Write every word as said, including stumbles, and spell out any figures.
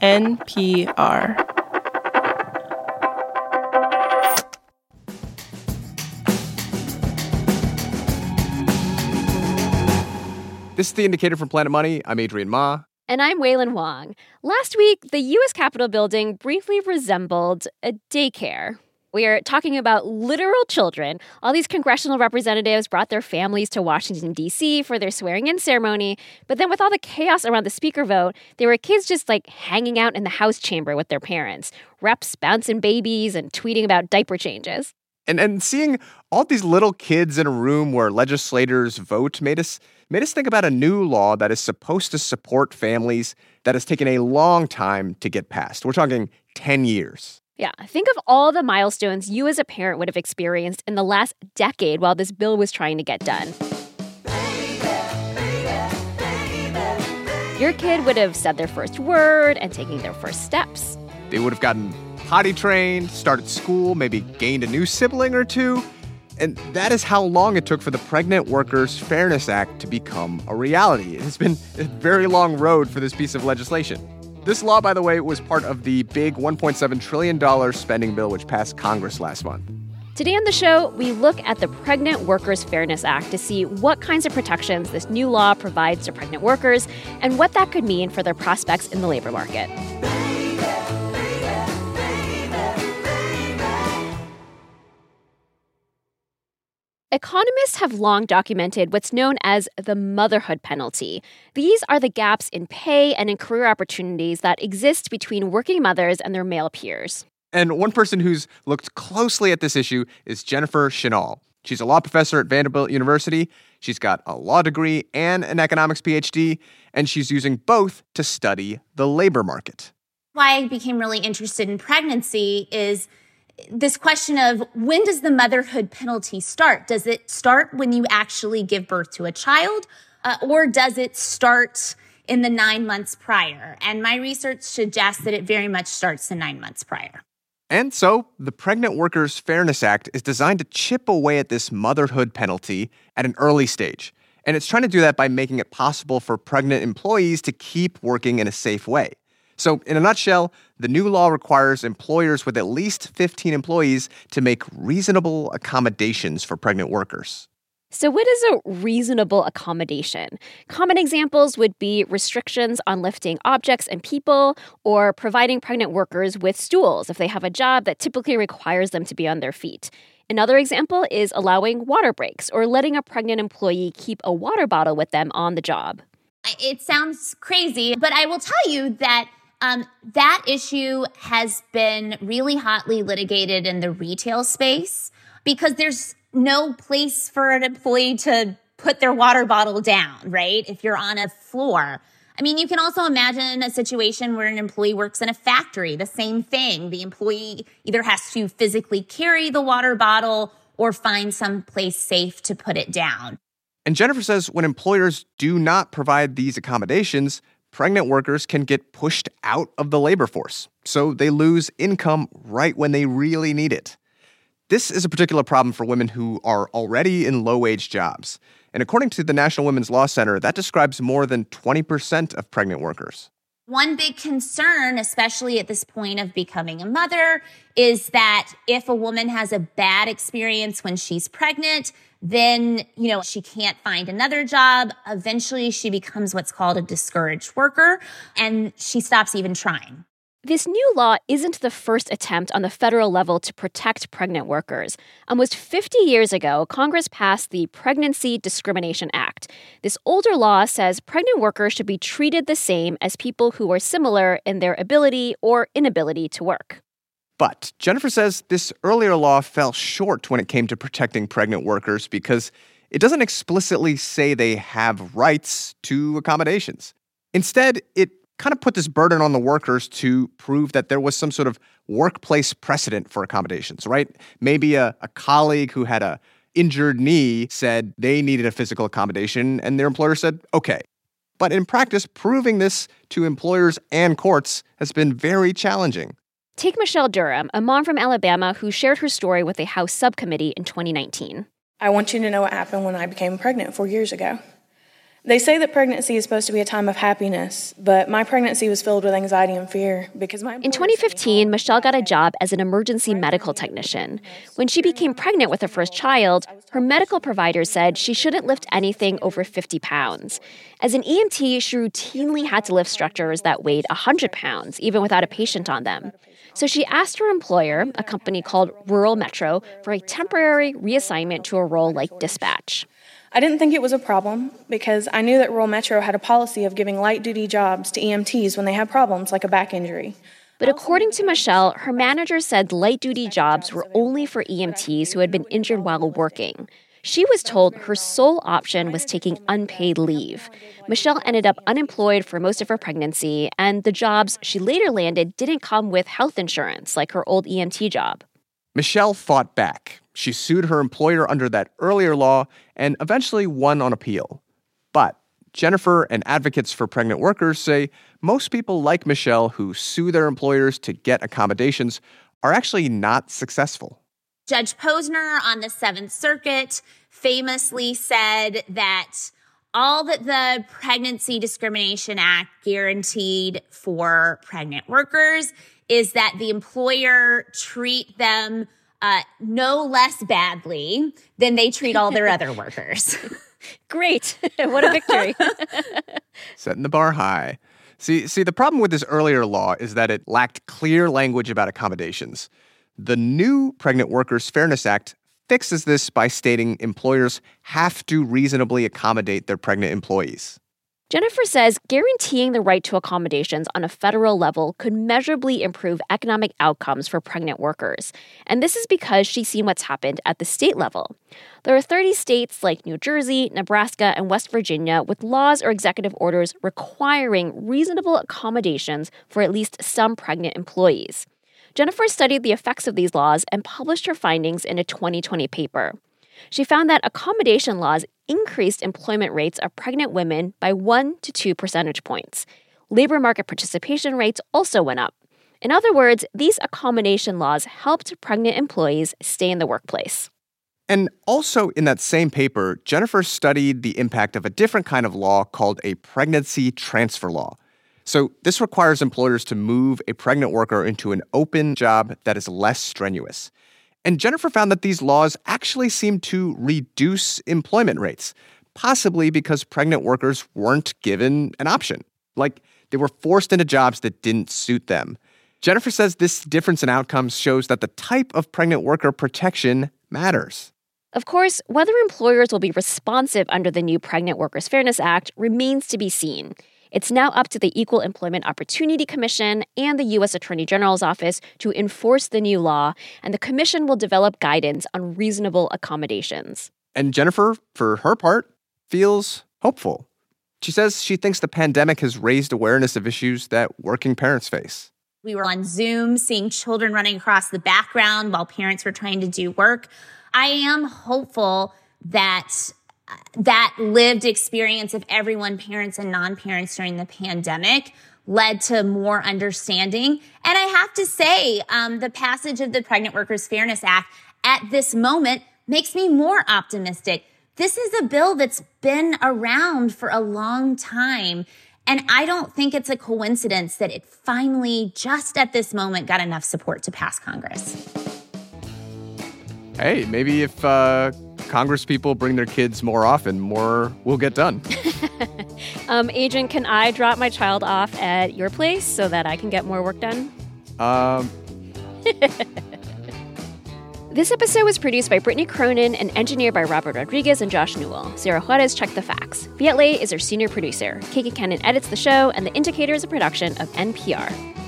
N P R. This is The Indicator from Planet Money. I'm Adrian Ma. And I'm Wailin Wong. Last week, the U S Capitol building briefly resembled a daycare. We are talking about literal children. All these congressional representatives brought their families to Washington, D C for their swearing-in ceremony. But then with all the chaos around the speaker vote, there were kids just like hanging out in the House chamber with their parents, reps bouncing babies and tweeting about diaper changes. And and seeing all these little kids in a room where legislators vote made us made us think about a new law that is supposed to support families that has taken a long time to get passed. We're talking ten years. Yeah, think of all the milestones you as a parent would have experienced in the last decade while this bill was trying to get done. Baby, baby, baby. Your kid would have said their first word and taken their first steps. They would have gotten potty trained, started school, maybe gained a new sibling or two. And that is how long it took for the Pregnant Workers Fairness Act to become a reality. It has been a very long road for this piece of legislation. This law, by the way, was part of the big one point seven trillion dollars spending bill which passed Congress last month. Today on the show, we look at the Pregnant Workers Fairness Act to see what kinds of protections this new law provides to pregnant workers and what that could mean for their prospects in the labor market. Economists have long documented what's known as the motherhood penalty. These are the gaps in pay and in career opportunities that exist between working mothers and their male peers. And one person who's looked closely at this issue is Jennifer Chenal. She's a law professor at Vanderbilt University. She's got a law degree and an economics P H D, and she's using both to study the labor market. Why I became really interested in pregnancy is this question of when does the motherhood penalty start? Does it start when you actually give birth to a child, uh, or does it start in the nine months prior? And my research suggests that it very much starts the nine months prior. And so the Pregnant Workers Fairness Act is designed to chip away at this motherhood penalty at an early stage. And it's trying to do that by making it possible for pregnant employees to keep working in a safe way. So, in a nutshell, the new law requires employers with at least fifteen employees to make reasonable accommodations for pregnant workers. So what is a reasonable accommodation? Common examples would be restrictions on lifting objects and people, or providing pregnant workers with stools if they have a job that typically requires them to be on their feet. Another example is allowing water breaks or letting a pregnant employee keep a water bottle with them on the job. It sounds crazy, but I will tell you that Um, that issue has been really hotly litigated in the retail space because there's no place for an employee to put their water bottle down, right? If you're on a floor. I mean, you can also imagine a situation where an employee works in a factory, the same thing. The employee either has to physically carry the water bottle or find some place safe to put it down. And Jennifer says when employers do not provide these accommodations, pregnant workers can get pushed out of the labor force, so they lose income right when they really need it. This is a particular problem for women who are already in low-wage jobs. And according to the National Women's Law Center, that describes more than twenty percent of pregnant workers. One big concern, especially at this point of becoming a mother, is that if a woman has a bad experience when she's pregnant, then, you know, she can't find another job. Eventually, she becomes what's called a discouraged worker, and she stops even trying. This new law isn't the first attempt on the federal level to protect pregnant workers. Almost fifty years ago, Congress passed the Pregnancy Discrimination Act. This older law says pregnant workers should be treated the same as people who are similar in their ability or inability to work. But Jennifer says this earlier law fell short when it came to protecting pregnant workers because it doesn't explicitly say they have rights to accommodations. Instead, it kind of put this burden on the workers to prove that there was some sort of workplace precedent for accommodations, right? Maybe a, a colleague who had a injured knee said they needed a physical accommodation, and their employer said, okay. But in practice, proving this to employers and courts has been very challenging. Take Michelle Durham, a mom from Alabama who shared her story with a House subcommittee in twenty nineteen. I want you to know what happened when I became pregnant four years ago. They say that pregnancy is supposed to be a time of happiness, but my pregnancy was filled with anxiety and fear because my... In twenty fifteen, Michelle got a job as an emergency medical technician. When she became pregnant with her first child, her medical provider said she shouldn't lift anything over fifty pounds. As an E M T, she routinely had to lift structures that weighed one hundred pounds, even without a patient on them. So she asked her employer, a company called Rural Metro, for a temporary reassignment to a role like dispatch. I didn't think it was a problem because I knew that Rural Metro had a policy of giving light-duty jobs to E M Ts when they had problems like a back injury. But according to Michelle, her manager said light-duty jobs were only for E M Ts who had been injured while working. She was told her sole option was taking unpaid leave. Michelle ended up unemployed for most of her pregnancy, and the jobs she later landed didn't come with health insurance like her old E M T job. Michelle fought back. She sued her employer under that earlier law and eventually won on appeal. But Jennifer and advocates for pregnant workers say most people like Michelle who sue their employers to get accommodations are actually not successful. Judge Posner on the Seventh Circuit famously said that all that the Pregnancy Discrimination Act guaranteed for pregnant workers is that the employer treat them uh, no less badly than they treat all their other workers. Great. What a victory. Setting the bar high. See, see, the problem with this earlier law is that it lacked clear language about accommodations. The new Pregnant Workers Fairness Act fixes this by stating employers have to reasonably accommodate their pregnant employees. Jennifer says guaranteeing the right to accommodations on a federal level could measurably improve economic outcomes for pregnant workers. And this is because she's seen what's happened at the state level. There are thirty states like New Jersey, Nebraska, and West Virginia with laws or executive orders requiring reasonable accommodations for at least some pregnant employees. Jennifer studied the effects of these laws and published her findings in a twenty twenty paper. She found that accommodation laws increased employment rates of pregnant women by one to two percentage points. Labor market participation rates also went up. In other words, these accommodation laws helped pregnant employees stay in the workplace. And also in that same paper, Jennifer studied the impact of a different kind of law called a pregnancy transfer law. So this requires employers to move a pregnant worker into an open job that is less strenuous. And Jennifer found that these laws actually seemed to reduce employment rates, possibly because pregnant workers weren't given an option. Like, they were forced into jobs that didn't suit them. Jennifer says this difference in outcomes shows that the type of pregnant worker protection matters. Of course, whether employers will be responsive under the new Pregnant Workers Fairness Act remains to be seen. It's now up to the Equal Employment Opportunity Commission and the U S Attorney General's office to enforce the new law, and the commission will develop guidance on reasonable accommodations. And Jennifer, for her part, feels hopeful. She says she thinks the pandemic has raised awareness of issues that working parents face. We were on Zoom seeing children running across the background while parents were trying to do work. I am hopeful that that lived experience of everyone, parents and non-parents during the pandemic, led to more understanding. And I have to say, um, the passage of the Pregnant Workers Fairness Act at this moment makes me more optimistic. This is a bill that's been around for a long time. And I don't think it's a coincidence that it finally, just at this moment, got enough support to pass Congress. Hey, maybe if uh, Congress people bring their kids more often, more will get done. um, Adrian, can I drop my child off at your place so that I can get more work done? Um. This episode was produced by Brittany Cronin and engineered by Robert Rodriguez and Josh Newell. Sarah Juarez checked the facts. Viet Le is our senior producer. Kiki Cannon edits the show, and The Indicator is a production of N P R.